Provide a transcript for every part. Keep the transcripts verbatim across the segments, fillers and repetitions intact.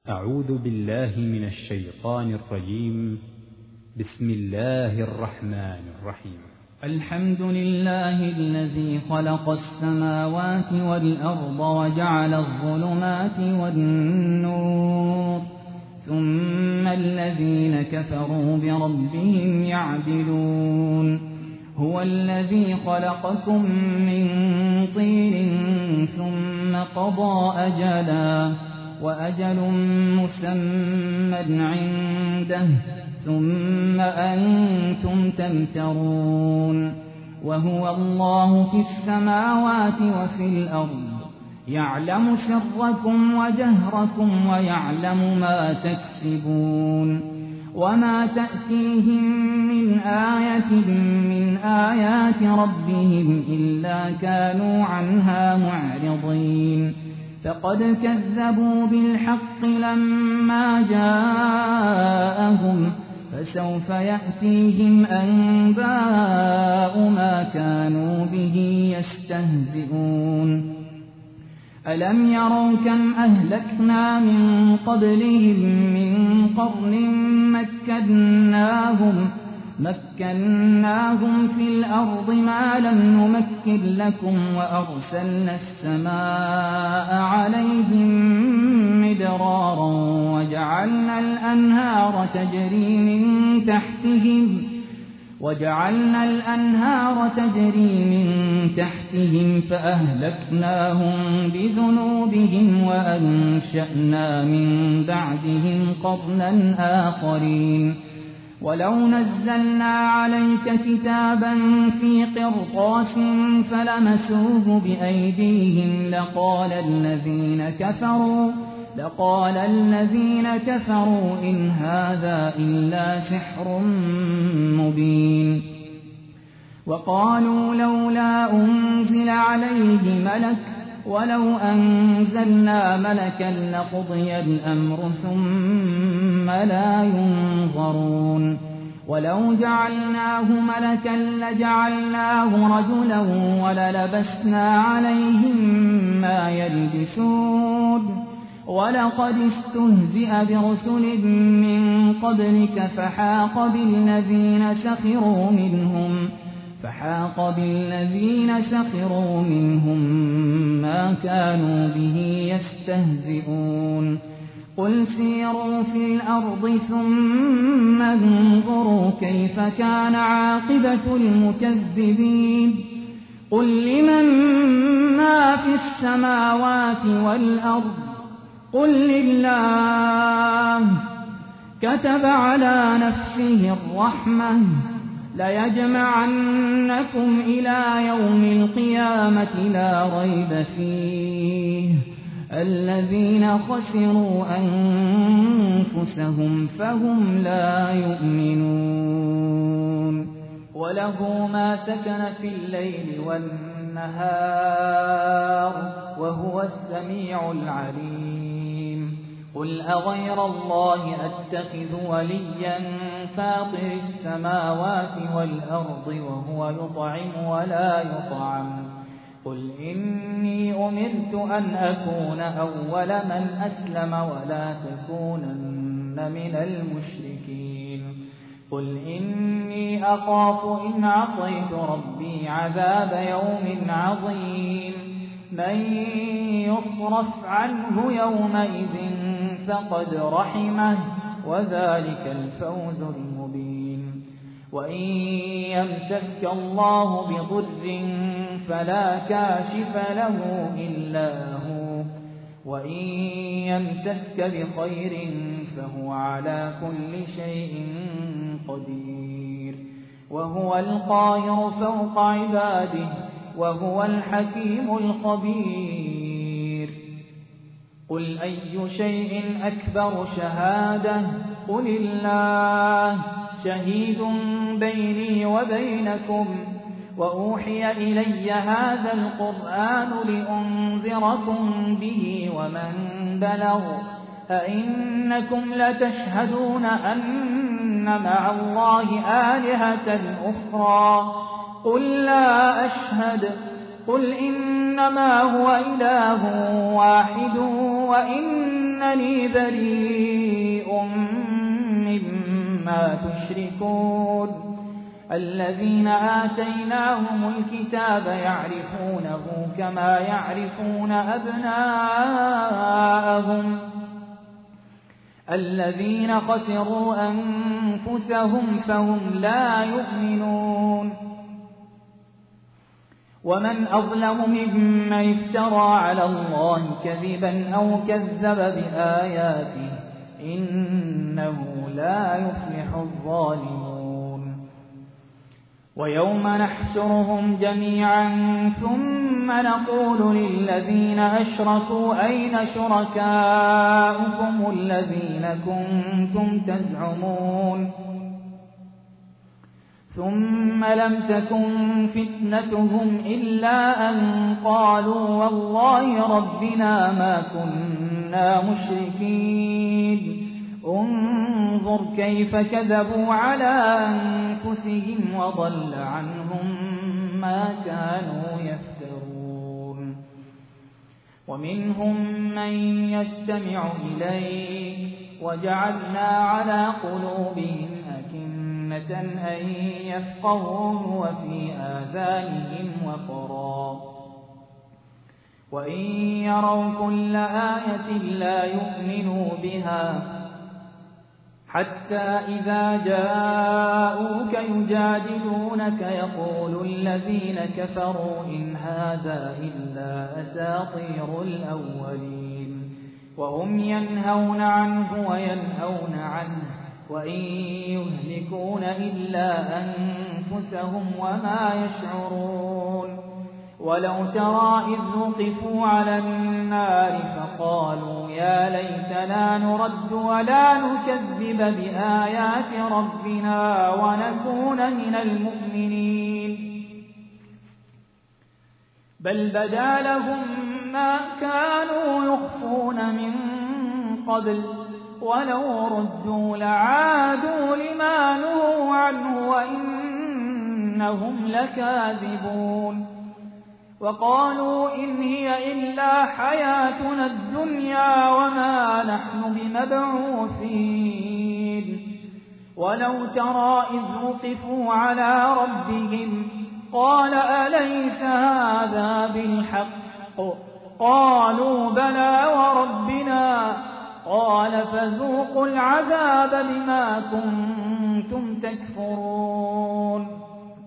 أعوذ بالله من الشيطان الرجيم. بسم الله الرحمن الرحيم. الحمد لله الذي خلق السماوات والأرض وجعل الظلمات والنور، ثم الذين كفروا بربهم يعدلون. هو الذي خلقكم من طين ثم قضى أجلا، وأجل مسمى عنده، ثم أنتم تمترون. وهو الله في السماوات وفي الأرض، يعلم سركم وجهركم ويعلم ما تكسبون. وما تأتيهم من آية من آيات ربهم إلا كانوا عنها معرضين. فقد كذبوا بالحق لما جاءهم، فسوف يأتيهم أنباء ما كانوا به يستهزئون. ألم يروا كم أهلكنا من قبلهم من قرن مكناهم مكناهم في الأرض ما لم نمكن لكم، وأرسلنا السماء عليهم مدرارا، وجعلنا الأنهار تجري من تحتهم وجعلنا الأنهار تجري من تحتهم فأهلكناهم بذنوبهم، وأنشأنا من بعدهم قرنا آخرين. ولو نزلنا عليك كتابا في قرطاس فلمسوه بأيديهم لقال الذين كفروا لقال الذين كفروا إن هذا إلا سحر مبين. وقالوا لولا أنزل عليه ملك، ولو أنزلنا ملكا لقضي الأمر ثم لا ينظرون. ولو جعلناه ملكا لجعلناه رجلا وللبسنا عليهم ما يلبسون. ولقد استهزئ برسل من قبلك فحاق بالذين سخروا منهم فحاق بالذين سخروا منهم ما كانوا به يستهزئون. قل سيروا في الأرض ثم انظروا كيف كان عاقبة المكذبين. قل لمن ما في السماوات والأرض قل لله. كتب على نفسه الرحمة ليجمعنكم إلى يوم القيامة لا ريب فيه. الذين خسروا أنفسهم فهم لا يؤمنون. وله ما سكن في الليل والنهار وهو السميع العليم. قل أغير الله أتخذ وليا فاطر السماوات والأرض وهو يطعم ولا يطعم. قل إني أمرت أن أكون أول من أسلم ولا تكونن من المشركين. قل إني أخاف إن عصيت ربي عذاب يوم عظيم. من يصرف عنه يومئذ فقد رحمه، وذلك الفوز المبين. وإن يمسك الله بضر فلا كاشف له إلا هو، وإن يمسك بخير فهو على كل شيء قدير. وهو القاهر فوق عباده، وهو الحكيم الخبير. قل أي شيء أكبر شهادة؟ قل الله شهيد بيني وبينكم. وأوحي إلي هذا القرآن لأنذركم به ومن بلغ. أئنكم لتشهدون أن مع الله آلهة أخرى؟ قل لا أشهد. قل إنما هو إله واحد وإن إنني بريء مما تشركون الذين آتيناهم الكتاب يعرفونه كما يعرفون أبناءهم الذين خسروا أنفسهم فهم لا يؤمنون ومن أظلم ممن افترى على الله كذبا أو كذب بآياته إنه لا يفلح الظالمون ويوم نحشرهم جميعا ثم نقول للذين أشركوا أين شركاؤكم الذين كنتم تزعمون ثم لم تكن فتنتهم إلا أن قالوا والله ربنا ما كنا مشركين انظر كيف كذبوا على أنفسهم وضل عنهم ما كانوا يفترون ومنهم من يستمع إليك وجعلنا على قلوبهم أكنة أن يفقهوه وفي آذانهم وقرا وإن يروا كل آية لا يؤمنوا بها حتى إذا جاءوك يجادلونك يقول الذين كفروا إن هذا إلا أساطير الأولين وهم ينهون عنه وينهون عنه وإن يهلكون إلا أنفسهم وما يشعرون ولو ترى إذ وقفوا على النار فقالوا يا ليتنا نرد ولا نكذب بآيات ربنا ونكون من المؤمنين بل بدا لهم ما كانوا يخفون من قبل ولو ردوا لعادوا لما نهوا عنه وإنهم لكاذبون وقالوا إن هي إلا حياتنا الدنيا وما نحن بمبعوثين ولو ترى إذ وقفوا على ربهم قال أليس هذا بالحق قالوا بلى وربنا قال فذوقوا العذاب بما كنتم تكفرون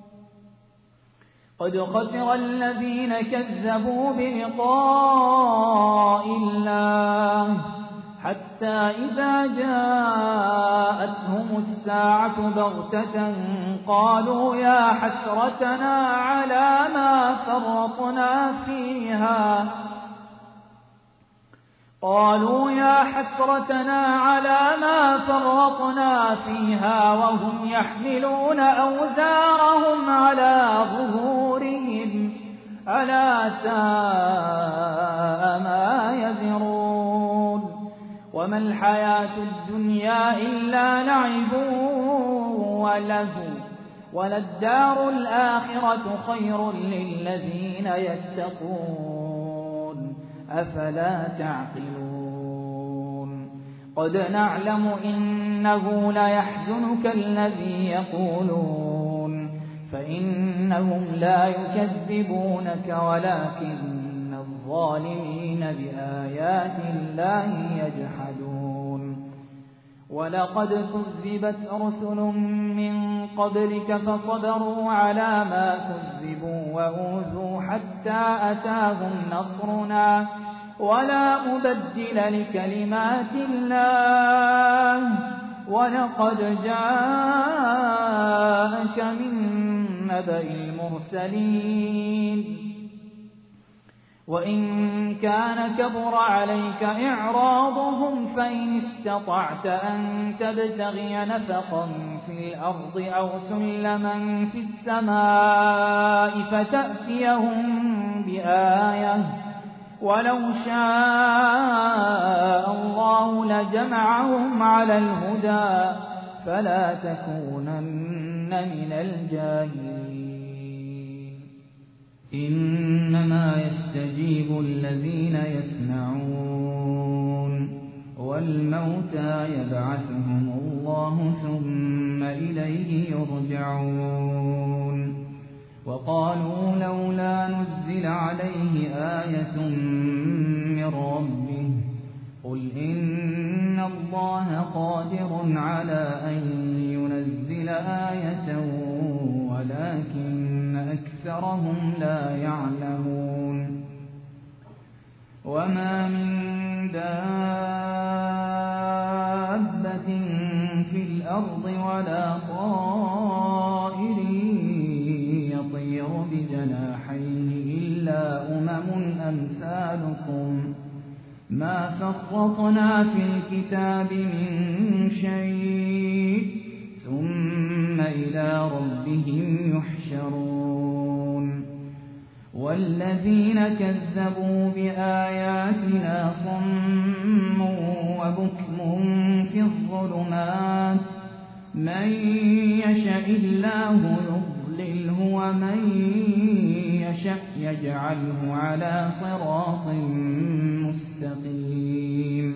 قد خسر الذين كذبوا بلقاء الله حتى إذا جاءتهم الساعة بغتة قالوا يا حسرتنا على ما فرطنا فيها قالوا يا حسرتنا على ما فرطنا فيها وهم يحملون أوزارهم على ظهورهم ألا ساء ما يزرون وما الحياة الدنيا إلا لعب ولهو وللدار الآخرة خير للذين يتقون أفلا تعقلون قد نعلم إنه ليحزنك الذي يقولون فإنهم لا يكذبونك ولكن الظالمين بآيات الله يجحدون ولقد كذبت رسل من قبلك فصبروا على ما كذبوا وأوذوا حتى أتاهم نصرنا ولا مبدل لكلمات الله ولقد جاءك من نبأ المرسلين وإن كان كبر عليك إعراضهم فإن استطعت أن تبتغي نفقا في الأرض أو سلما في السماء فتأتيهم بآية ولو شاء الله لجمعهم على الهدى فلا تكونن من الجاهلين إنما يستجيب الذين يسمعون والموتى يبعثهم الله ثم إليه يرجعون وقالوا لولا نزل عليه آية من ربه قل إن الله قادر على أن ينزل آية ولكن أكثرهم لا يعلمون وما من دابة في الأرض ولا طائر يطير بجناحيه إلا أمم أمثالكم ما فرطنا في الكتاب من شيء ثم إلى ربهم يحشرون والذين كذبوا بآياتنا صم وبكم في الظلمات من يشاء الله يضلله ومن يشاء يجعله على صراط مستقيم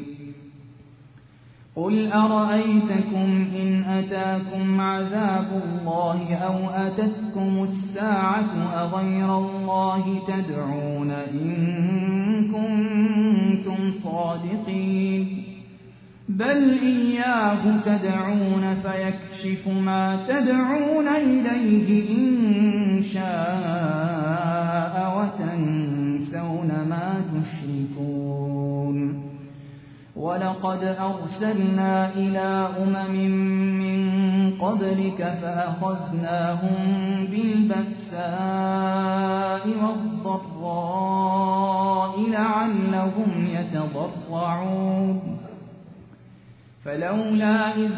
قل أرأيتكم إن أتاكم عذاب الله أو أتتكم الساعة أغير الله تدعون إن كنتم صادقين بل إياه تدعون فيكشف ما تدعون إليه إن شاء وتنسون ما تشركون ولقد أرسلنا إلى أمم من قبلك فأخذناهم بالبأساء والضراء لعلهم يتضرعون فلولا إذ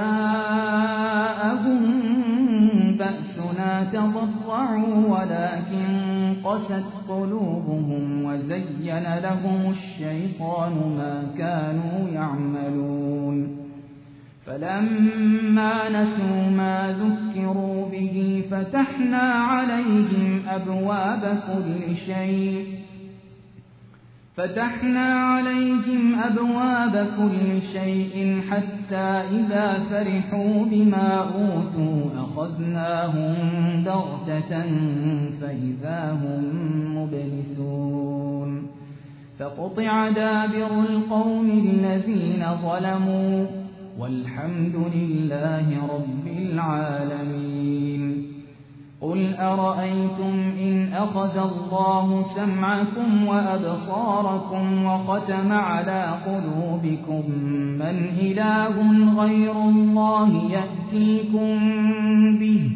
جاءهم بأسنا تضرعوا ولكن قست قلوبهم وزين لهم الشيطان ما كانوا يعملون فلما نسوا ما ذكروا به فتحنا عليهم أبواب كل شيء فتحنا عليهم أبواب كل شيء حتى إذا فرحوا بما أوتوا أخذناهم بغتة فإذا هم مبلسون فقطع دابر القوم الذين ظلموا والحمد لله رب العالمين قل أرأيتم إن أخذ الله سمعكم وأبصاركم وختم على قلوبكم من إله غير الله يأتيكم به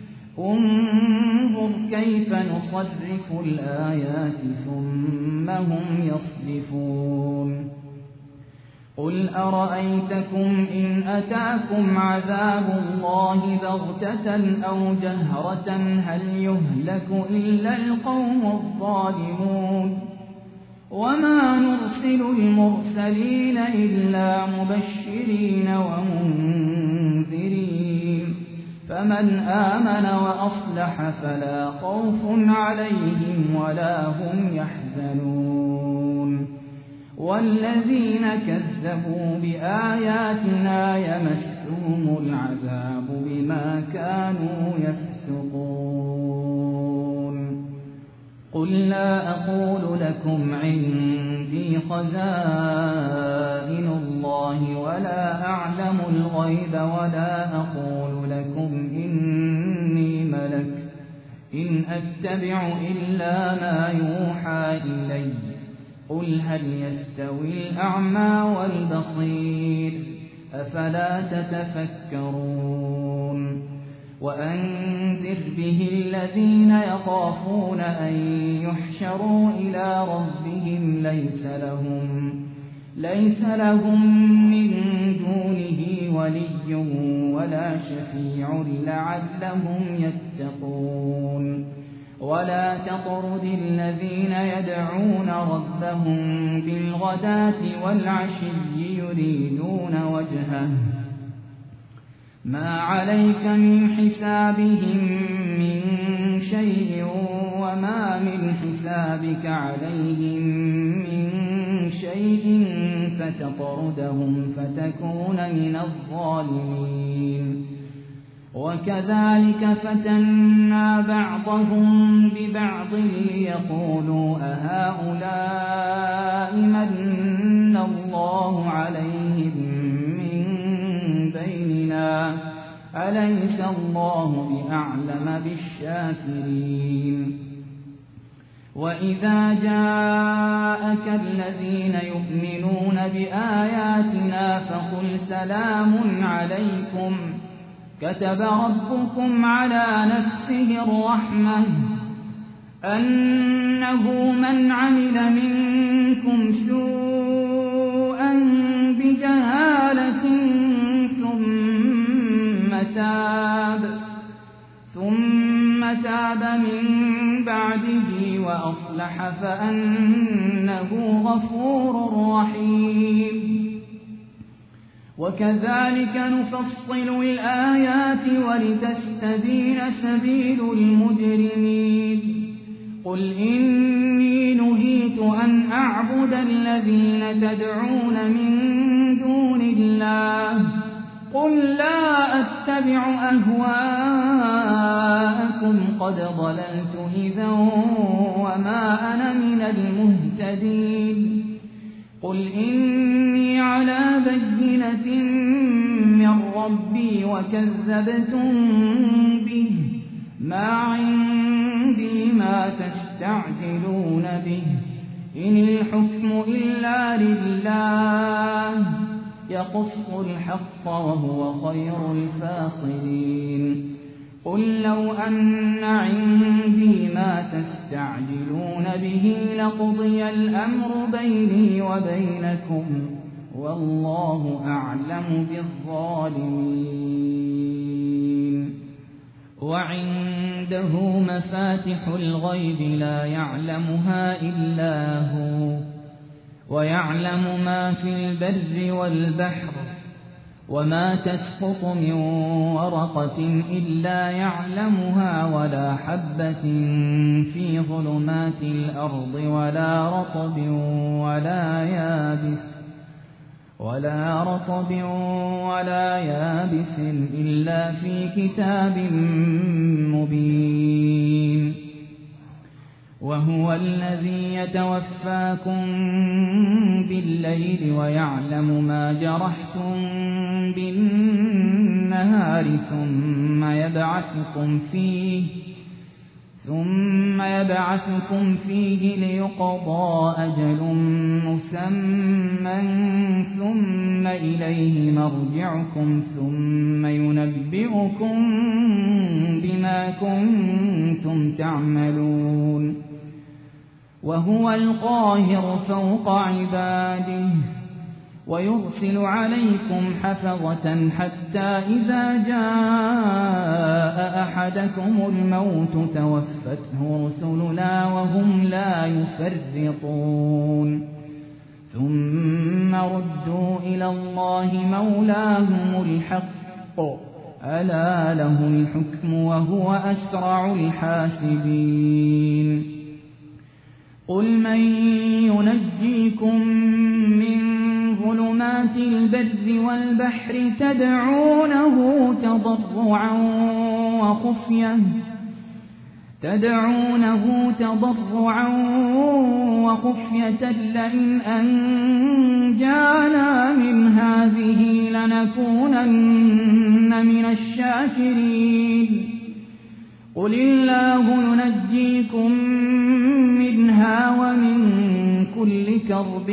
انظر كيف نصرف الآيات ثم هم يصدفون قل أرأيتكم إن أتاكم عذاب الله بغتة أو جهرة هل يهلك إلا القوم الظالمون وما نرسل المرسلين إلا مبشرين ومنذرين فمن آمن وأصلح فلا خوف عليهم ولا هم يحزنون والذين كذبوا بآياتنا يمسهم العذاب بما كانوا يفسقون قل لا أقول لكم عندي خزائن الله ولا أعلم الغيب ولا أقول لكم إني ملك إن أتبع إلا ما يوحى إلي قل هل يستوي الأعمى والبصير أفلا تتفكرون وأنذر به الذين يخافون أن يحشروا إلى ربهم ليس لهم ليس لهم من دونه ولي ولا شفيع لعلهم يتقون ولا تطرد الذين يدعون ربهم بالغداة والعشي يريدون وجهه ما عليك من حسابهم من شيء وما من حسابك عليهم من شيء فتطردهم فتكون من الظالمين وكذلك فتنا بعضهم ببعض ليقولوا أهؤلاء من الله عليهم من بيننا أليس الله بأعلم بالشاكرين وإذا جاءك الذين يؤمنون بآياتنا فقل سلام عليكم كتب ربكم على نفسه الرحمة أنه من عمل منكم سوءا بجهالة ثم تاب ثم تاب من بعده وأصلح فأنه غفور رحيم وكذلك نفصل الآيات ولتستبين سبيل المجرمين قل إني نهيت أن أعبد الذين تدعون من دون الله قل لا أتبع أهواءكم قد ضللت إذا وما أنا من المهتدين قل إني على بينة من ربي وكذبتم به ما عندي ما تستعجلون به إن الحكم إلا لله يقص الحق وهو خير الفاصلين قل لو أن عندي ما تستعجلون به لقضي الأمر بيني وبينكم والله أعلم بالظالمين وعنده مفاتح الغيب لا يعلمها إلا هو ويعلم ما في البر والبحر وما تسقط من ورقة إلا يعلمها ولا حبة في ظلمات الأرض ولا رطب ولا يابس ولا رطب ولا يابس إلا في كتاب مبين وهو الذي يتوفاكم بالليل ويعلم ما جرحتم بالنهار ثم يبعثكم فيه ثم يبعثكم فيه ليقضى أجل مسمى ثم إليه مرجعكم ثم ينبئكم بما كنتم تعملون وهو القاهر فوق عباده ويرسل عليكم حفظة حتى إذا جاء أحدكم الموت توفته رسلنا وهم لا يفرطون ثم ردوا إلى الله مولاهم الحق ألا له الحكم وهو أسرع الحاسبين قل من ينجيكم من ظلمات البر والبحر تدعونه تضرعا وخفية تدعونه تضرعا وخفية لئن أنجانا من هذه لنكونن من الشاكرين قل الله ينجيكم منها ومن كل كرب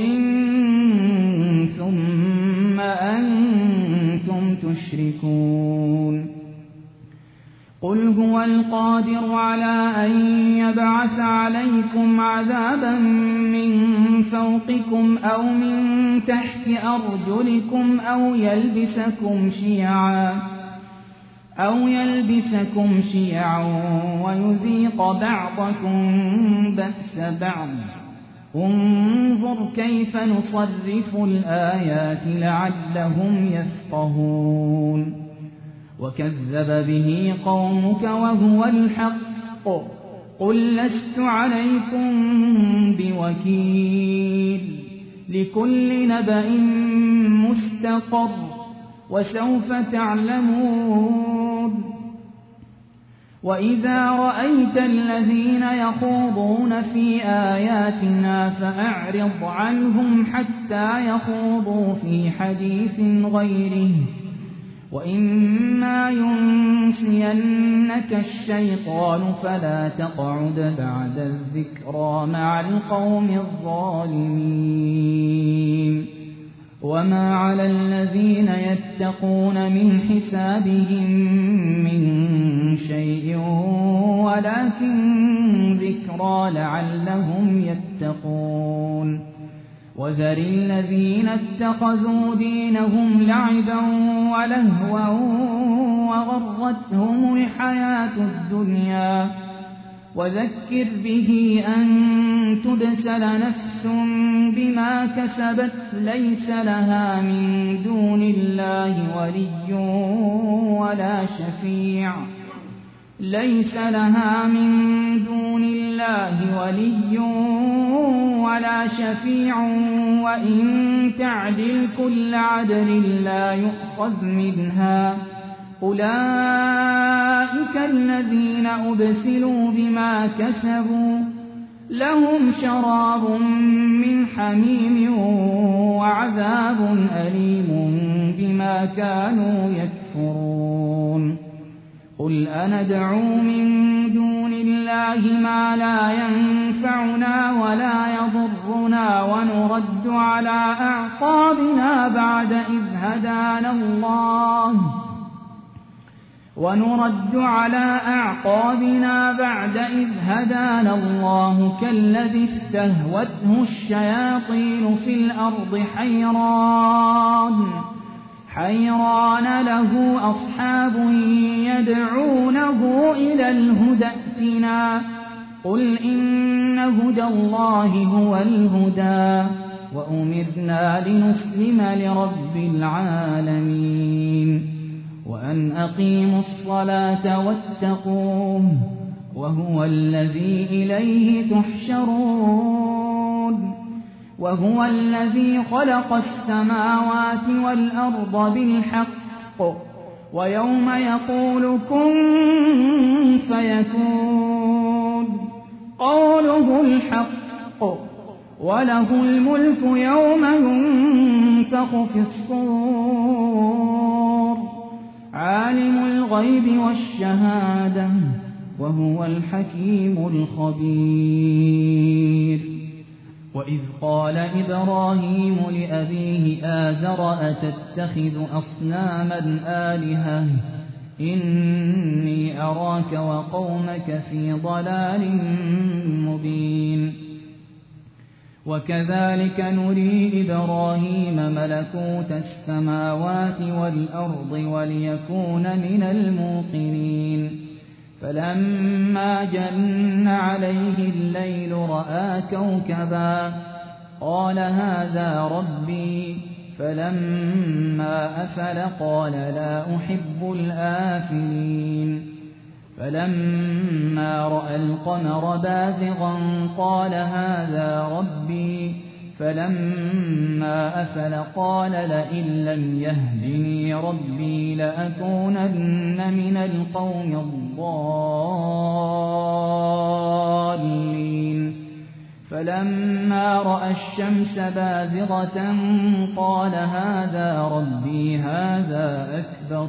ثم أنتم تشركون قل هو القادر على أن يبعث عليكم عذابا من فوقكم أو من تحت أرجلكم أو يلبسكم شيعا أو يلبسكم شيعا ويذيق بعضكم بأس بعض انظر كيف نصرف الآيات لعلهم يفقهون وكذب به قومك وهو الحق قل لست عليكم بوكيل لكل نبأ مستقر وسوف تعلمون وإذا رأيت الذين يخوضون في آياتنا فأعرض عنهم حتى يخوضوا في حديث غيره وإما ينسينك الشيطان فلا تقعد بعد الذكرى مع القوم الظالمين وما على الذين يتقون من حسابهم من شيء ولكن ذكرى لعلهم يتقون وذر الذين اتخذوا دينهم لعبا ولهوا وغرتهم الحياة الدنيا وذكر به أن تبسل نفس بما كسبت ليس لها من دون الله ولي ولا شفيع ليس لها من دون الله ولي ولا شفيع وإن تعدل كل عدل لا يؤخذ منها أولئك الذين أبسلوا بما كسبوا لهم شراب من حميم وعذاب أليم بما كانوا يكفرون قل أندعو من دون الله ما لا ينفعنا ولا يضرنا ونرد على أعقابنا بعد إذ هدانا الله ونرد على أعقابنا بعد إذ هدانا الله كالذي استهوته الشياطين في الأرض حيران حيران له أصحاب يدعونه إلى الهدى ائتنا قل إن هدى الله هو الهدى وأمرنا لنسلم لرب العالمين وأن أقيموا الصلاة واتقوه وهو الذي إليه تحشرون وهو الذي خلق السماوات والأرض بالحق ويوم يقول كن فيكون قوله الحق وله الملك يوم ينفخ في الصور عالم الغيب والشهادة وهو الحكيم الخبير وإذ قال إبراهيم لأبيه آزر أتتخذ أصناما آلهة إني أراك وقومك في ضلال مبين وكذلك نري إبراهيم ملكوت السماوات والأرض وليكون من الموقنين فلما جن عليه الليل رأى كوكبا قال هذا ربي فلما أفل قال لا أحب الآفلين فلما رأى القمر بازغا قال هذا ربي فلما أفل قال لئن لم يهدني ربي لأكونن من القوم الضالين فلما رأى الشمس بازغة قال هذا ربي هذا أكبر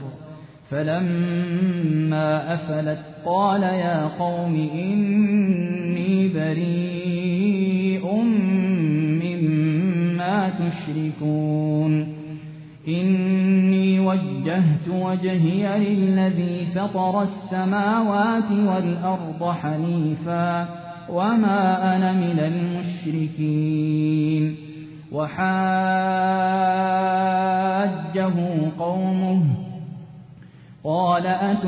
فلما أفلت قال يا قوم إني بريء مما تشركون إني وجهت وجهي للذي فطر السماوات والأرض حنيفا وما أنا من المشركين وحاجه قومه قال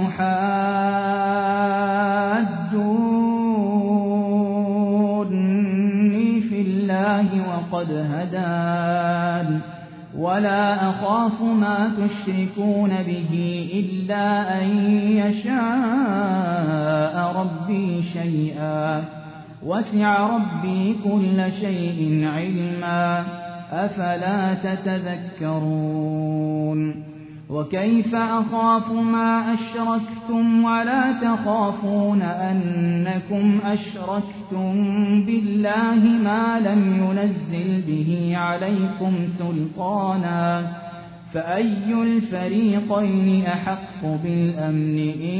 أتحاجوني في الله وقد هدان ولا أخاف ما تشركون به إلا أن يشاء ربي شيئا وسع ربي كل شيء علما أفلا تتذكرون وكيف أخاف ما أشركتم ولا تخافون أنكم أشركتم بالله ما لم ينزل به عليكم سلطانا فأي الفريقين أحق بالأمن إن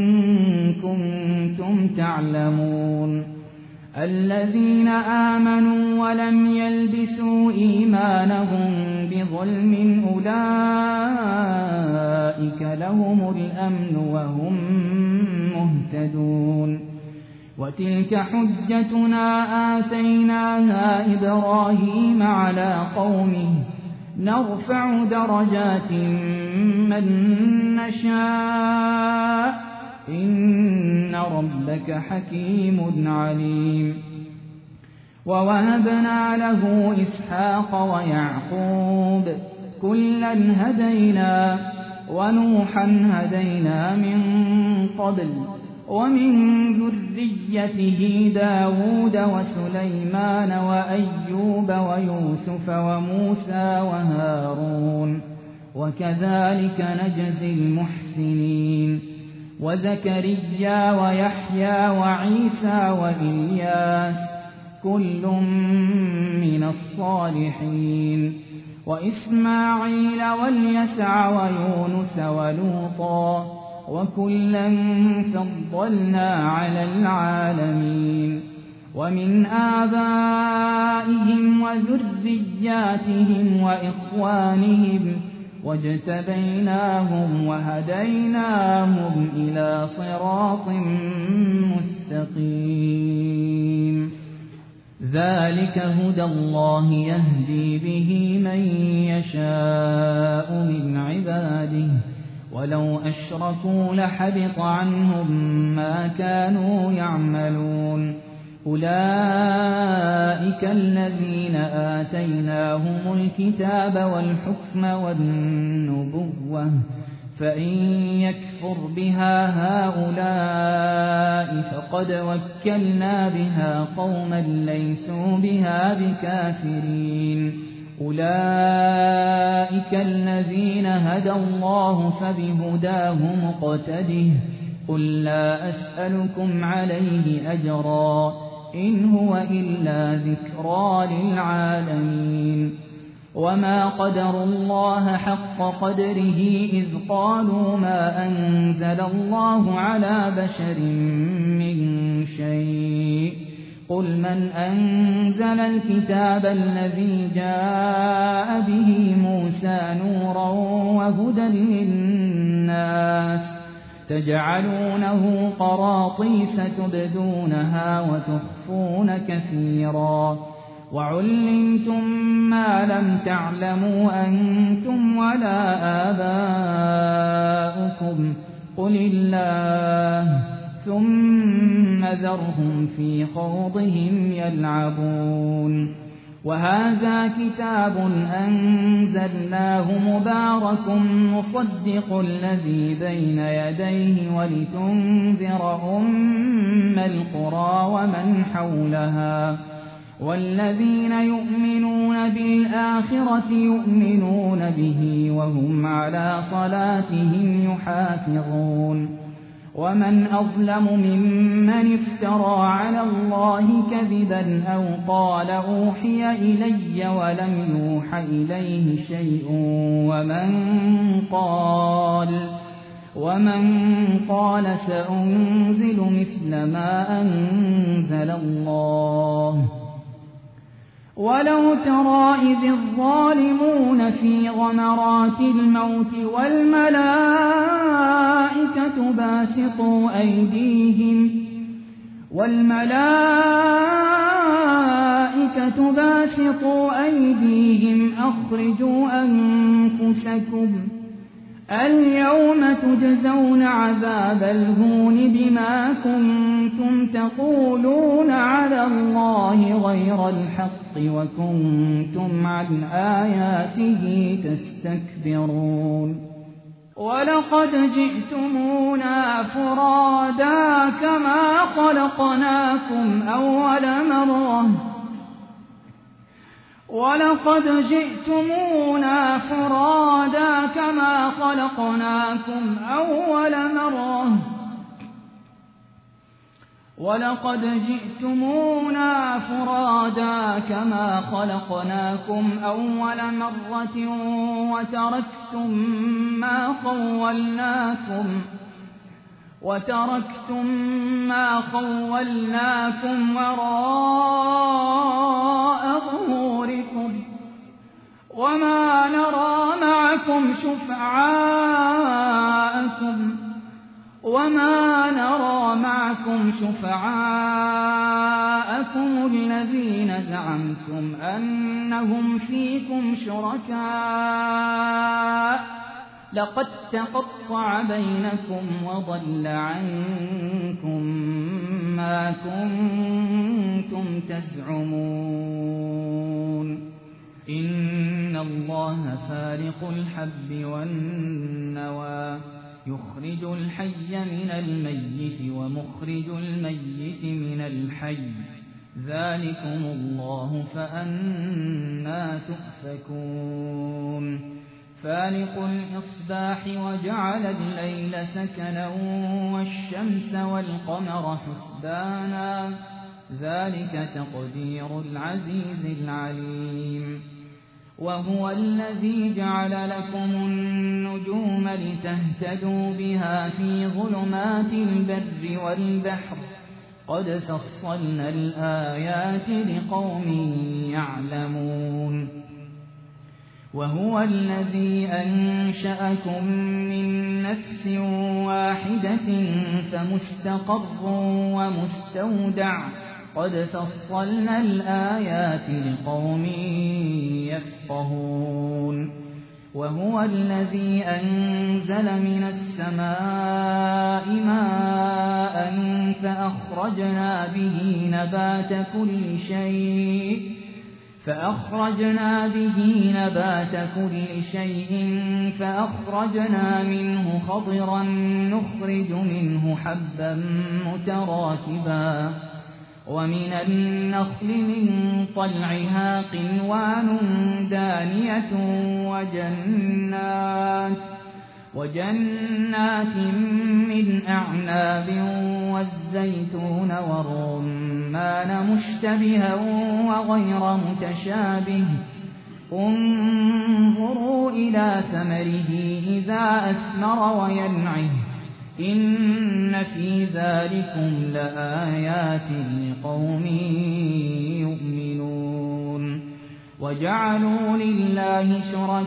كنتم تعلمون الذين آمنوا ولم يلبسوا إيمانهم بظلم أولئك لهم الأمن وهم مهتدون وتلك حجتنا آتيناها إبراهيم على قومه نرفع درجات من نشاء إن ربك حكيم عليم ووهبنا له إسحاق ويعقوب كلا هدينا ونوحا هدينا من قبل ومن ذريته داود وسليمان وأيوب ويوسف وموسى وهارون وكذلك نجزي المحسنين وزكريا ويحيى وعيسى وإلياس كل من الصالحين وإسماعيل واليسع ويونس ولوطا وكلا فضلنا على العالمين ومن آبائهم وذرياتهم وإخوانهم واجتبيناهم وهديناهم إلى صراط مستقيم ذلك هدى الله يهدي به من يشاء من عباده ولو أشركوا لحبط عنهم ما كانوا يعملون أولئك الذين آتيناهم الكتاب والحكم والنبوة فإن يكفر بها هؤلاء فقد وكلنا بها قوما ليسوا بها بكافرين أولئك الذين هدى الله فبهداه مقتده قل لا أسألكم عليه أجرا إن هو إلا ذكرى للعالمين وما قدروا الله حق قدره إذ قالوا ما أنزل الله على بشر من شيء قل من أنزل الكتاب الذي جاء به موسى نورا وهدى للناس تجعلونه قراطيس تبدونها وتخفون كثيرا وعلمتم ما لم تعلموا أنتم ولا آباؤكم قل الله ثم ذرهم في خوضهم يلعبون وهذا كتاب أنزلناه مبارك مصدق الذي بين يديه ولتنذر أم القرى ومن حولها والذين يؤمنون بالآخرة يؤمنون به وهم على صلاتهم يحافظون ومن أظلم ممن افترى على الله كذبا أو قال أوحي إلي ولم يوح إليه شيء ومن قال ومن قال سأنزل مثل ما أنزل الله ولو ترى إذ الظالمون في غمرات الموت والملائكة باسطوا أيديهم والملائكة باسطوا أيديهم أخرجوا أنفسكم اليوم تجزون عذاب الهون بما كنتم تقولون على الله غير الحق وكنتم عن آياته تستكبرون ولقد جئتمونا فرادا كما خلقناكم أول مرة ولقد جئتمونا فرادا كما خلقناكم أول مرة ولقد جئتمونا فرادا كما خلقناكم أول مرة وتركتم ما خولناكم وتركتم ما خولناكم وراء ظهوركم وما نرى معكم شفعاءكم وما نرى معكم شفعاءكم الذين زعمتم أنهم فيكم شركاء لقد تقطع بينكم وضل عنكم ما كنتم تزعمون إن الله فارق الحب والنوى يخرج الحي من الميت ومخرج الميت من الحي ذلكم الله فأنى تؤفكون فالق الإصباح وجعل الليل سكنا والشمس والقمر حسبانا ذلك تقدير العزيز العليم وهو الذي جعل لكم النجوم لتهتدوا بها في ظلمات البر والبحر قد فصلنا الآيات لقوم يعلمون وهو الذي أنشأكم من نفس واحدة فمستقر ومستودع قد فصلنا الآيات لقوم يفقهون وهو الذي أنزل من السماء ماء فأخرجنا به نبات كل شيء فأخرجنا به نبات كل شيء فأخرجنا منه خضرا نخرج منه حبا متراكبا ومن النخل من طلعها قنوان دانية وجنات وجنات من أعناب والزيتون والرمان مشتبها وغير متشابه انظروا إلى ثمره إذا أثمر وينعه إن في ذلكم لآيات لقوم يؤمنون وجعلوا لله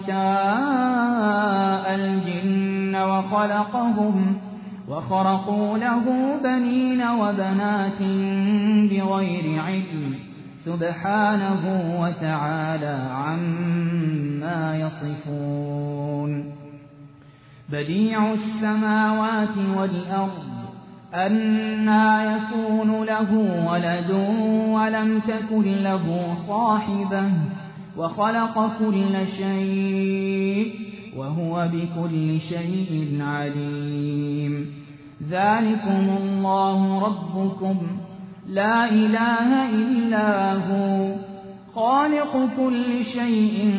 شركاء الجن وخلقهم وخرقوا له بنين وبنات بغير علم سبحانه وتعالى عما يصفون بديع السماوات والأرض أنى يكون له ولد ولم تكن له صاحبة وخلق كل شيء وهو بكل شيء عليم ذلكم الله ربكم لا إله إلا هو خالق كل شيء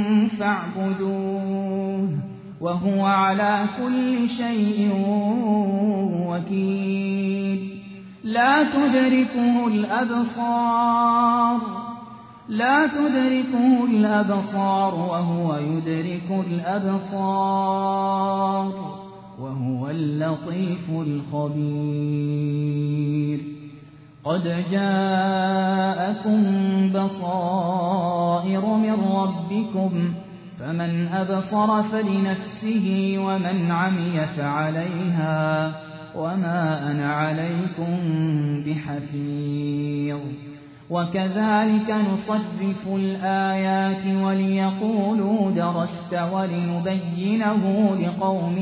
فاعبدوه وهو على كل شيء وكيل لا تدركه الأبصار لا تدركه الأبصار وهو يدرك الأبصار وهو اللطيف الخبير قد جاءكم بصائر من ربكم فمن أبصر فلنفسه ومن عمي فعليها وما أنا عليكم بحفيظ وكذلك نصرف الآيات وليقولوا درست ولنبينه لقوم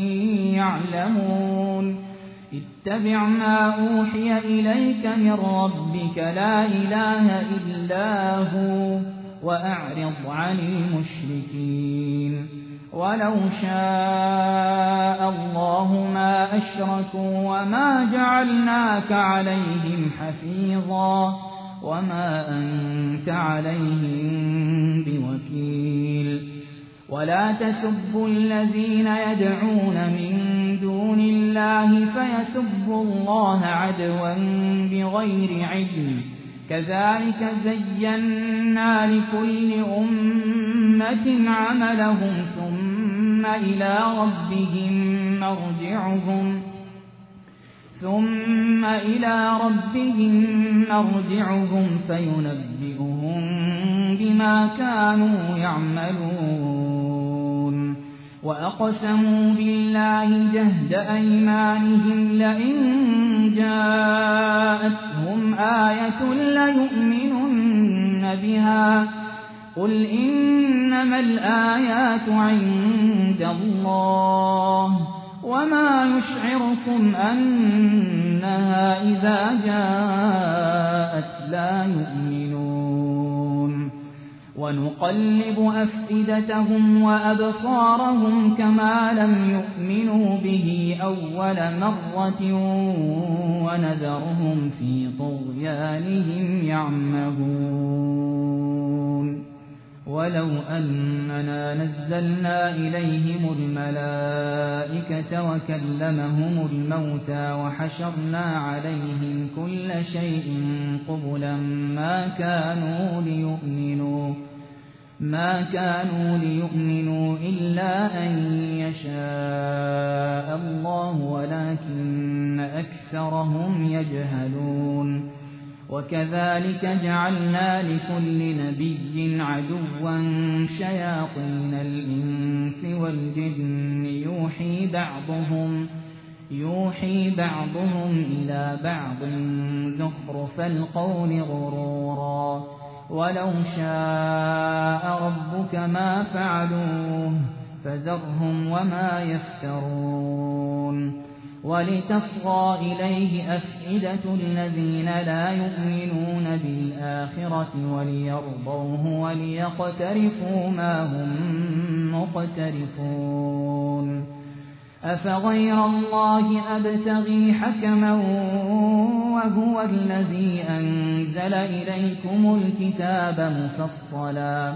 يعلمون اتبع ما أوحي إليك من ربك لا إله إلا هو وأعرض عن المشركين ولو شاء الله ما أشركوا وما جعلناك عليهم حفيظا وما أنت عليهم بوكيل ولا تسبوا الذين يدعون من دون الله فيسبوا الله عدوا بغير علم كذلك زينا لكل أمة عملهم ثم إلى ربهم مرجعهم ثم إلى ربهم مرجعهم فينبئهم بما كانوا يعملون وأقسموا بالله جهد أيمانهم لئن جاءتهم آية ليؤمنن بها قل إنما الآيات عند الله وما يشعركم أنها إذا جاءت لا يؤمنون ونقلب أفئدتهم وأبصارهم كما لم يؤمنوا به أول مرة ونذرهم في طغيانهم يعمهون ولو أننا نزلنا إليهم الملائكة وكلمهم الموتى وحشرنا عليهم كل شيء قبلا ما كانوا ليؤمنوا ما كانوا ليؤمنوا إلا أن يشاء الله ولكن أكثرهم يجهلون وكذلك جعلنا لكل نبي عدوا شياطين الإنس والجن يوحي بعضهم يوحي بعضهم إلى بعض زخرف القول غرورا ولو شاء ربك ما فعلوه فذرهم وما يفترون ولتصغى إليه أفئدة الذين لا يؤمنون بالآخرة وليرضوه وليقترفوا ما هم مقترفون أفغير الله أبتغي حكما وهو الذي أنزل إليكم الكتاب مفصلا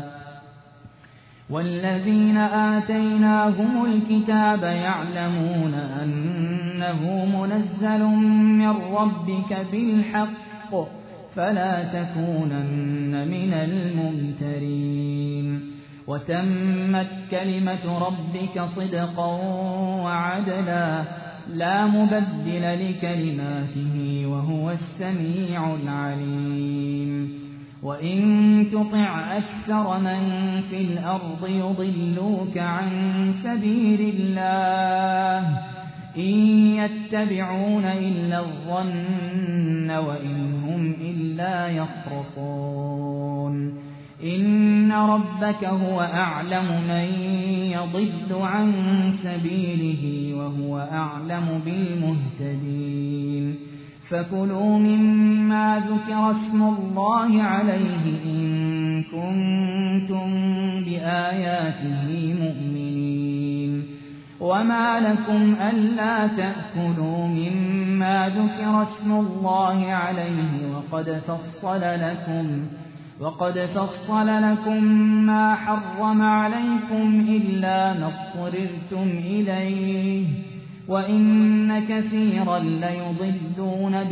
والذين آتيناهم الكتاب يعلمون أنه منزل من ربك بالحق فلا تكونن من الممترين وتمت كلمة ربك صدقا وعدلا لا مبدل لكلماته وهو السميع العليم وإن تطع أكثر من في الأرض يضلوك عن سبيل الله إن يتبعون إلا الظن وإن هم إلا يخرصون إن ربك هو أعلم من يضل عن سبيله وهو أعلم بالمهتدين فكلوا مما ذكر اسم الله عليه إن كنتم بآياته مؤمنين وما لكم ألا تأكلوا مما ذكر اسم الله عليه وقد فصل لكم وقد فصل لكم ما حرم عليكم إلا ما اضطررتم إليه وإن كثيرا ليضلون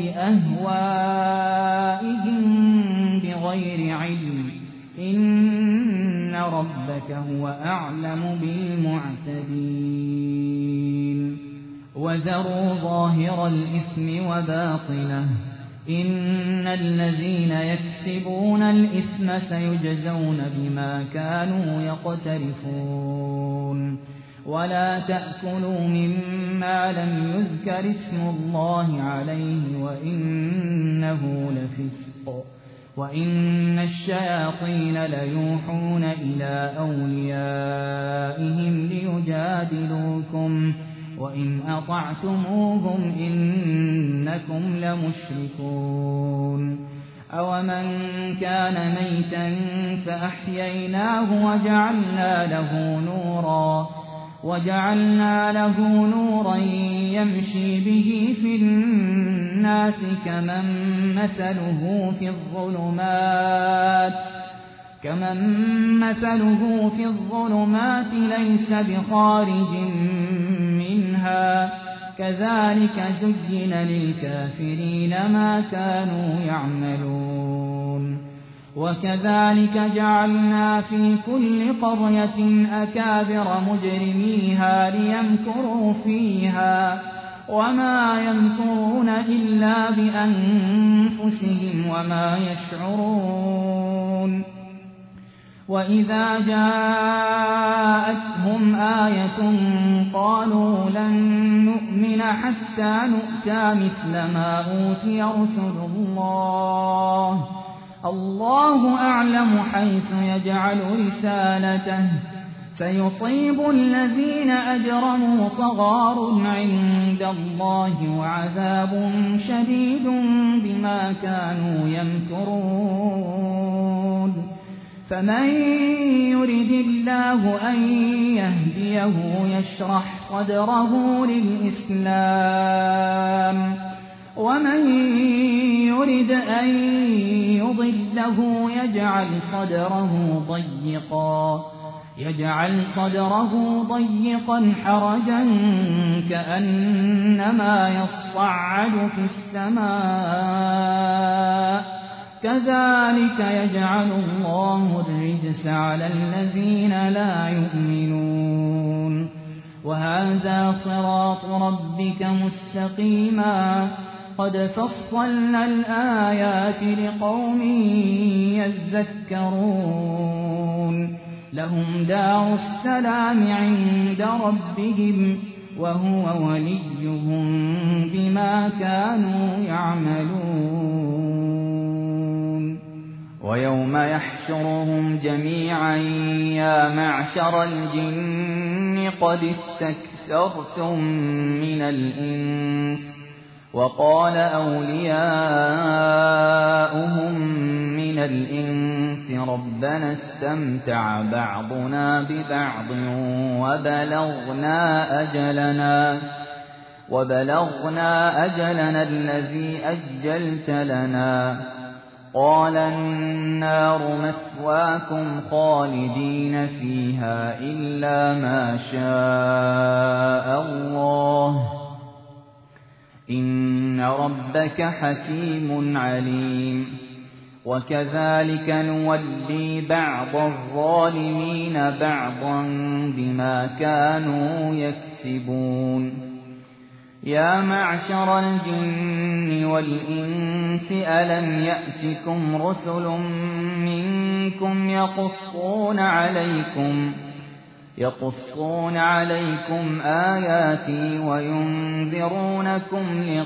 بأهوائهم بغير علم إن ربك هو أعلم بالمعتدين وذروا ظاهر الإثم وباطنه إن الذين يكسبون الإثم سيجزون بما كانوا يقترفون ولا تأكلوا مما لم يذكر اسم الله عليه وإنه لفسق وإن الشياطين ليوحون إلى أوليائهم ليجادلوكم وإن أطعتموهم إنكم لمشركون أومن كان ميتا فأحييناه وجعلنا له نورا وجعلنا له نورا يمشي به في الناس الناس كمن مثله في الظلمات كمن مثله في الظلمات ليس بخارج منها كذلك زين للكافرين ما كانوا يعملون وكذلك جعلنا في كل قرية أكابر مجرميها ليمكروا فيها وما يمكرون إلا بأنفسهم وما يشعرون وإذا جاءتهم آية قالوا لن نؤمن حتى نؤتى مثل ما أوتي رسل الله الله أعلم حيث يجعل رسالته سيصيب الذين أجرموا صغار عند الله وعذاب شديد بما كانوا يمكرون فمن يرد الله أن يهديه يشرح صدره للإسلام ومن يرد أن يضله يجعل صدره ضيقا يجعل صدره ضيقا حرجا كأنما يصعد في السماء كذلك يجعل الله الرجس على الذين لا يؤمنون وهذا صراط ربك مستقيما قد فصلنا الآيات لقوم يذكرون لهم دار السلام عند ربهم وهو وليهم بما كانوا يعملون ويوم يحشرهم جميعا يا معشر الجن قد استكثرتم من الإنس وقال أولياؤهم من الإنس ربنا استمتع بعضنا ببعض وبلغنا أجلنا وبلغنا أجلنا الذي أجلت لنا قال النار مثواكم خالدين فيها إلا ما شاء الله إن ربك حكيم عليم وكذلك نولي بعض الظالمين بعضا بما كانوا يكسبون يا معشر الجن والإنس ألم يأتكم رسل منكم يقصون عليكم يقصون عليكم آياتي وينذرونكم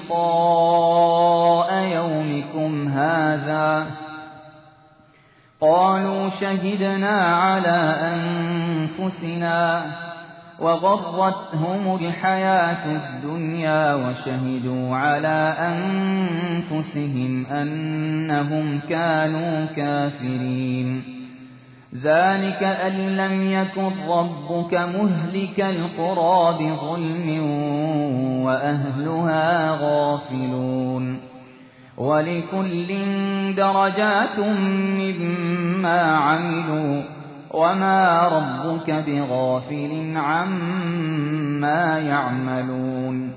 لقاء يومكم هذا قالوا شهدنا على أنفسنا وغرتهم الحياة الدنيا وشهدوا على أنفسهم أنهم كانوا كافرين ذلك أن لم يكن ربك مهلك القرى بظلم وأهلها غافلون ولكل درجات مما عملوا وما ربك بغافل عما يعملون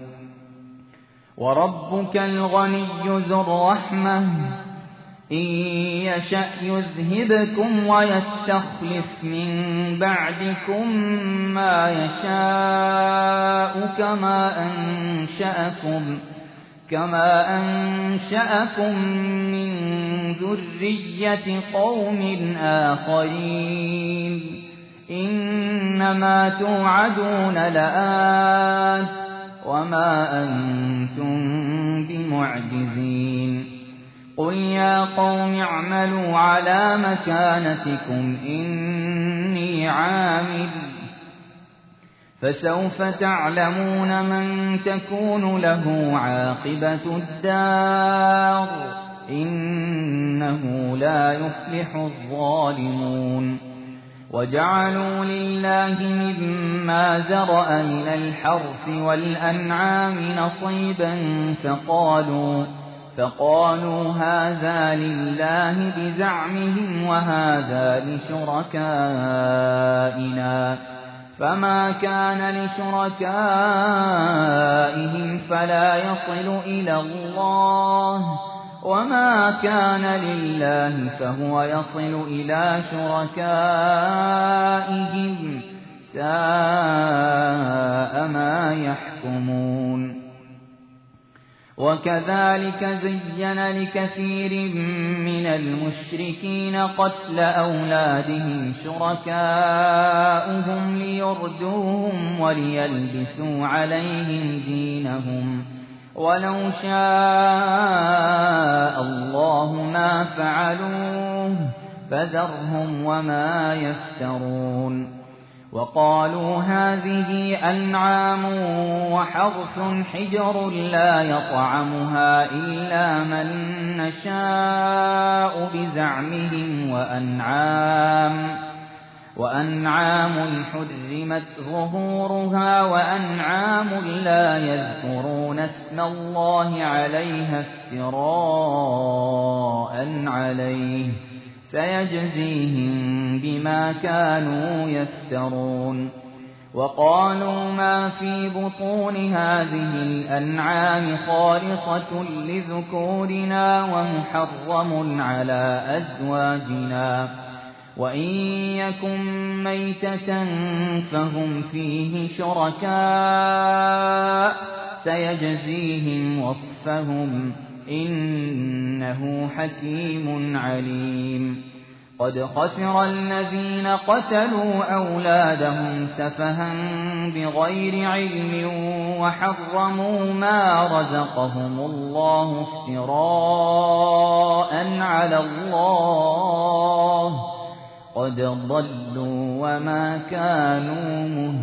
وربك الغني ذو الرحمة إن يشأ يذهبكم ويستخلف من بعدكم ما يشاء كما أنشأكم كما أنشأكم من ذرية قوم آخرين إنما توعدون لآت وما أنتم بمعجزين قل يا قوم اعملوا على مكانتكم إني عامل فسوف تعلمون من تكون له عاقبة الدار إنه لا يفلح الظالمون وجعلوا لله مما ذرأ من الحرث والأنعام نصيبا فقالوا فقالوا هذا لله بزعمهم وهذا لشركائنا فما كان لشركائهم فلا يصل إلى الله وما كان لله فهو يصل إلى شركائهم ساء ما يحكمون وكذلك زين لكثير من المشركين قتل أولادهم شركاؤهم ليردوهم وليلبسوا عليهم دينهم ولو شاء الله ما فعلوه فذرهم وما يفترون وقالوا هذه أنعام وحرث حجر لا يطعمها إلا من نشاء بزعمهم وأنعام وأنعام حرمت ظهورها وأنعام لا يذكرون اسم الله عليها افتراء عليه سيجزيهم بما كانوا يفترون وقالوا ما في بطون هذه الأنعام خالصة لذكورنا ومحرم على أزواجنا وإن يكن ميتة فهم فيه شركاء سيجزيهم وصفهم إنه حكيم عليم قد خسر الذين قتلوا أولادهم سفها بغير علم وحرموا ما رزقهم الله افتراء على الله قد ضلوا وما كانوا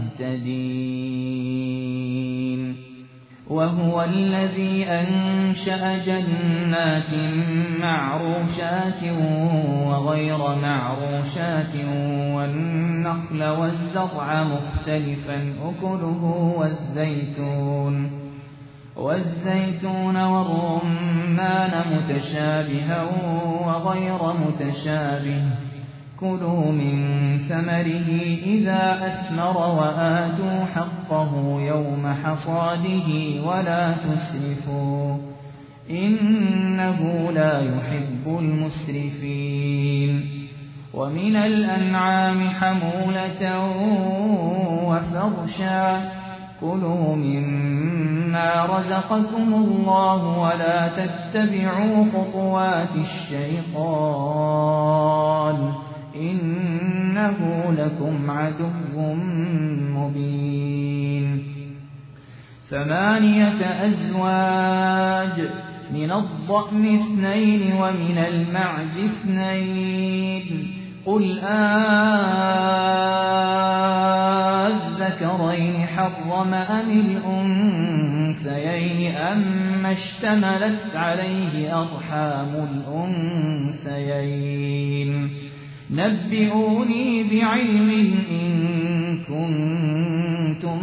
مهتدين وهو الذي أنشأ جنات معروشات وغير معروشات والنخل والزرع مختلفا أكله والزيتون والزيتون والرمان متشابها وغير متشابه كلوا من ثمره إذا أثمر وآتوا حقه يوم حصاده ولا تسرفوا إنه لا يحب المسرفين ومن الأنعام حمولة وفرشا كلوا مما رزقكم الله ولا تتبعوا خطوات الشيطان إنه لكم عدو مبين ثمانية أزواج من الضأن اثنين ومن المعز اثنين قل أذكرين حرم أم الأنثيين أم اشتملت عليه أرحام الأنثيين نبئوني بعلم إن كنتم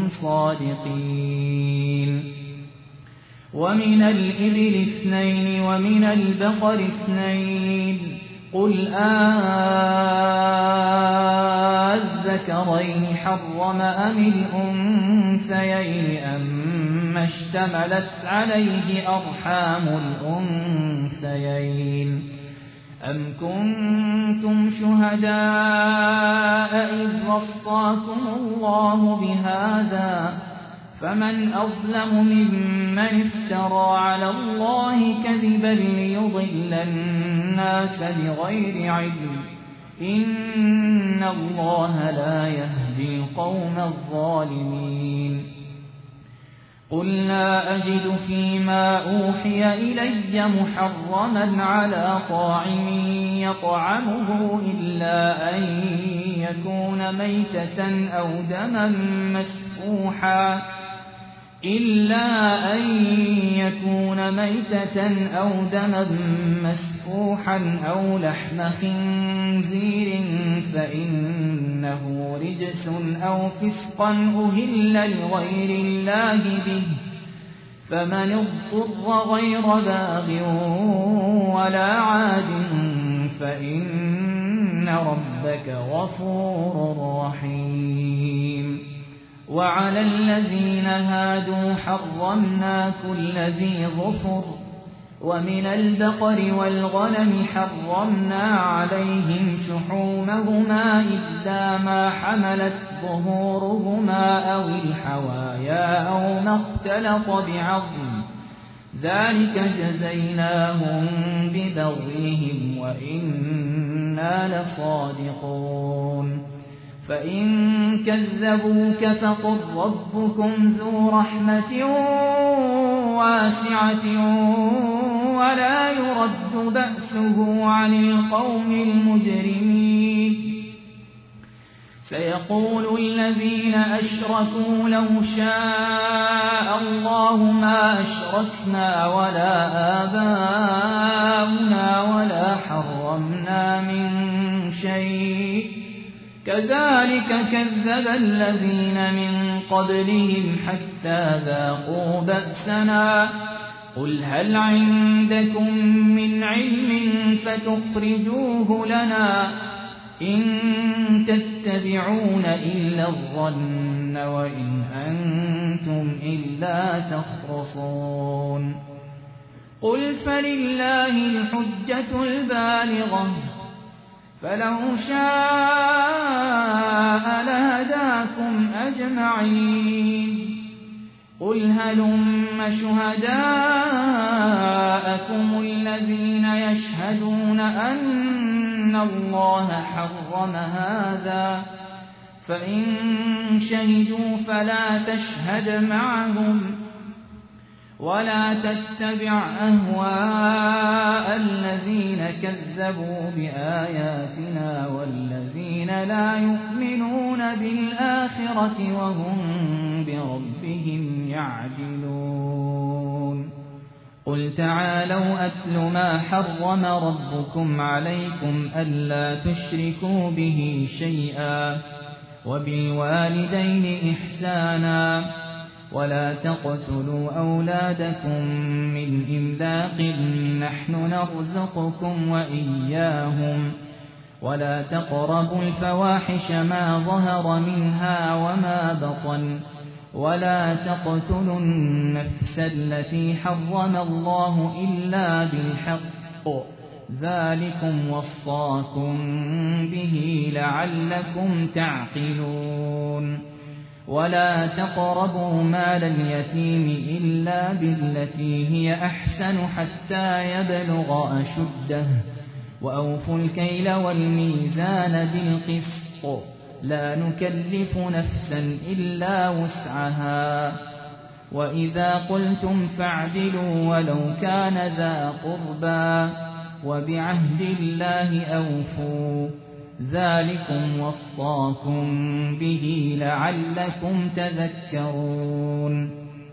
صادقين ومن الإبل اثنين ومن البقر اثنين قل أذكرين حرم أم الأنثيين أم اشتملت عليه أرحام الأنثيين أم كنتم شهداء إذ وصاكم الله بهذا فمن أظلم ممن افترى على الله كذبا ليضل الناس بغير علم إن الله لا يهدي القوم الظالمين قل لا أجد فيما أوحي إلي محرما على طاعم يطعمه إلا أن يكون ميتة أو دما مسفوحا إلا أن يكون ميتة أو دما مسفوحا أو لحم خنزير فإنه رجس أو فسقا أهل لغير الله به فمن اضطر غير باغ ولا عاد فإن ربك غفور رحيم. وعلى الذين هادوا حرمنا كل ذي ظفر ومن البقر والغنم حرمنا عليهم شحومهما إلا ما حملت ظهورهما أو الحوايا أو ما اختلط بعظم ذلك جزيناهم ببغيهم وإنا لصادقون. فإن كذبوك فقل ربكم ذو رحمة واسعة ولا يرد بأسه عن القوم المجرمين. سيقول الذين أشركوا لو شاء الله ما أشركنا ولا آباؤنا ولا حرمنا من شيء كذلك كذب الذين من قبلهم حتى ذاقوا بأسنا قل هل عندكم من علم فتخرجوه لنا إن تتبعون إلا الظن وإن أنتم إلا تخرصون. قل فلله الحجة البالغة فلو شاء لهداكم أجمعين. قل هلم شهداءكم الذين يشهدون أن الله حرم هذا فإن شهدوا فلا تشهد معهم ولا تتبع أهواء الذين كذبوا بآياتنا والذين لا يؤمنون بالآخرة وهم بربهم يعدلون. قل تعالوا أتل ما حرم ربكم عليكم ألا تشركوا به شيئا وبالوالدين إحسانا ولا تقتلوا أولادكم من إملاق نحن نرزقكم وإياهم ولا تقربوا الفواحش ما ظهر منها وما بطن ولا تقتلوا النفس التي حرم الله إلا بالحق ذلكم وصاكم به لعلكم تعقلون. ولا تقربوا مال اليتيم إلا بالتي هي أحسن حتى يبلغ أشده وأوفوا الكيل والميزان بالقسط لا نكلف نفسا إلا وسعها وإذا قلتم فاعدلوا ولو كان ذا قربى وبعهد الله أوفوا ذلكم وصاكم به لعلكم تذكرون.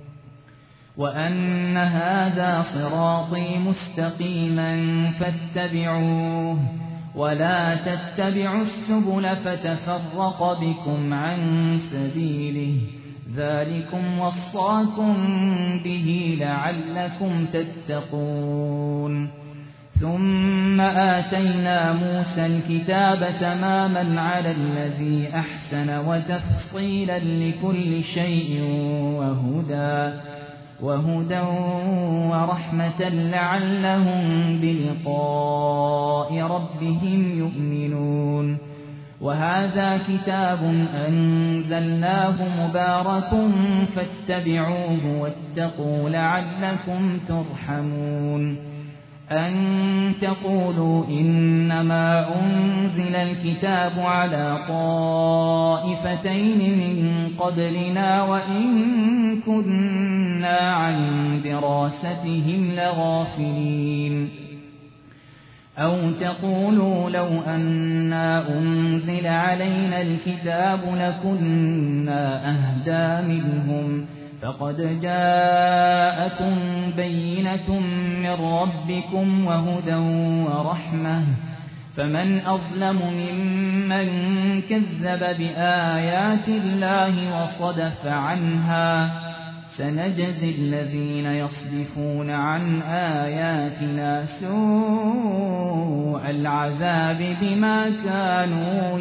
وأن هذا صراطي مستقيما فاتبعوه ولا تتبعوا السبل فتفرق بكم عن سبيله ذلكم وصاكم به لعلكم تتقون. ثم آتينا موسى الكتاب تماما على الذي أحسن وتفصيلا لكل شيء وهدى وهدى ورحمة لعلهم بلقاء ربهم يؤمنون. وهذا كتاب أنزلناه مبارك فاتبعوه واتقوا لعلكم ترحمون. أن تقولوا إنما أنزل الكتاب على طائفتين من قبلنا وإن كنا عن دراستهم لغافلين. أو تقولوا لو أنا أنزل علينا الكتاب لكنا أهدى منهم فقد جاءكم بينة من ربكم وهدى ورحمة فمن أظلم ممن كذب بآيات الله وصدف عنها سنجزي الذين يصدفون عن آياتنا سوء العذاب بما كانوا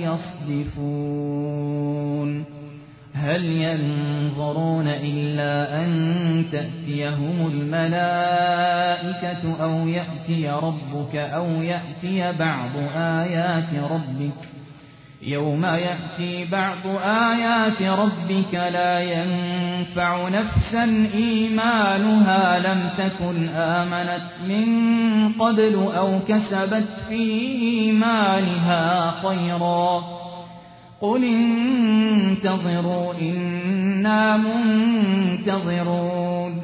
يصدفون هل ينظرون إلا أن تأتيهم الملائكة أو يأتي ربك أو يأتي بعض آيات ربك يوم يأتي بعض آيات ربك لا ينفع نفسا إيمانها لم تكن آمنت من قبل أو كسبت في إيمانها خيرا قل انتظروا إنا منتظرون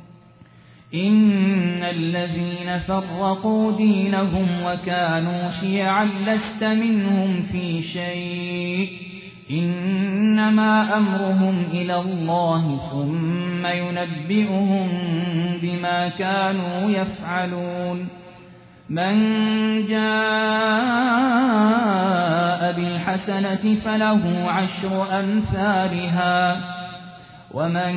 إن الذين فرقوا دينهم وكانوا شيعا لست منهم في شيء إنما أمرهم إلى الله ثم ينبئهم بما كانوا يفعلون من جاء بالحسنة فله عشر أمثالها ومن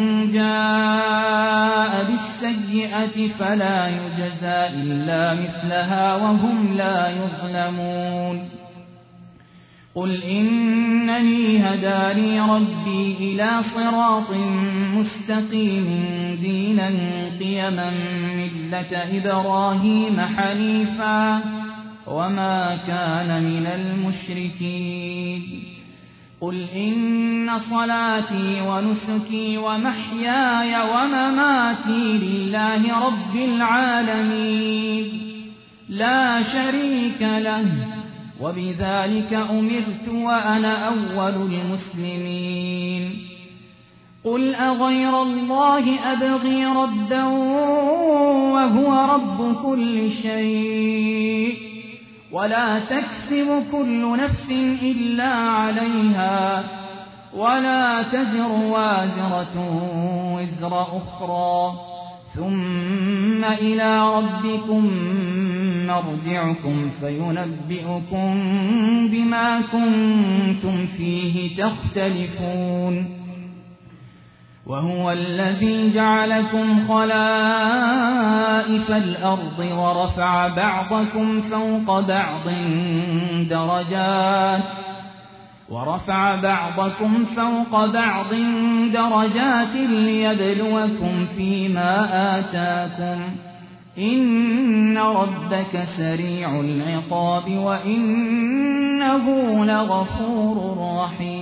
جاء بالسيئة فلا يجزى إلا مثلها وهم لا يظلمون قل إنني هداني ربي إلى صراط مستقيم دينا قيما ملة إبراهيم حنيفا وما كان من المشركين قل إن صلاتي ونسكي ومحياي ومماتي لله رب العالمين لا شريك له وبذلك أمرت وأنا أول المسلمين قل أغير الله أبغي ربا وهو رب كل شيء ولا تكسب كل نفس إلا عليها ولا تزر وازرة وزر أخرى ثم إلى ربكم مرجعكم فينبئكم بما كنتم فيه تختلفون وهو الذي جعلكم خلائف الأرض ورفع بعضكم فوق بعض درجات ورفع بعضكم فوق بعض درجات ليبلوكم فيما آتاكم إن ربك سريع العقاب وإنه لغفور رحيم